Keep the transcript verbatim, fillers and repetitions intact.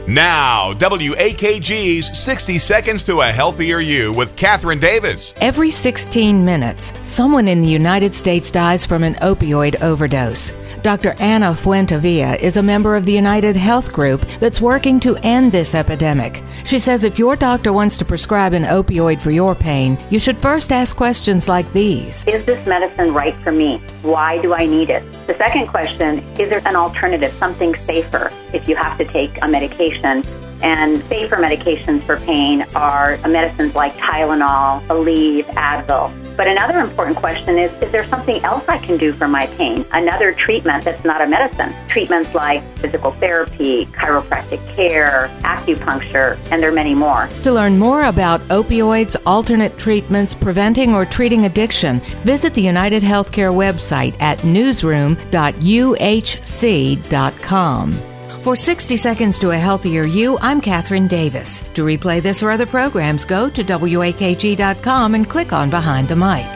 Now, W A K G's sixty Seconds to a Healthier You with Catherine Davis. Every sixteen minutes, someone in the United States dies from an opioid overdose. Doctor Anna Fuentevilla is a member of the United Health Group that's working to end this epidemic. She says if your doctor wants to prescribe an opioid for your pain, you should first ask questions like these. Is this medicine right for me? Why do I need it? The second question, is there an alternative, something safer if you have to take a medication? And safer medications for pain are medicines like Tylenol, Aleve, Advil. But another important question is, is there something else I can do for my pain? Another treatment that's not a medicine. Treatments like physical therapy, chiropractic care, acupuncture, and there are many more. To learn more about opioids, alternate treatments, preventing or treating addiction, visit the United Healthcare website at newsroom dot u h c dot com. For sixty Seconds to a Healthier You, I'm Catherine Davis. To replay this or other programs, go to W A K G dot com and click on Behind the Mic.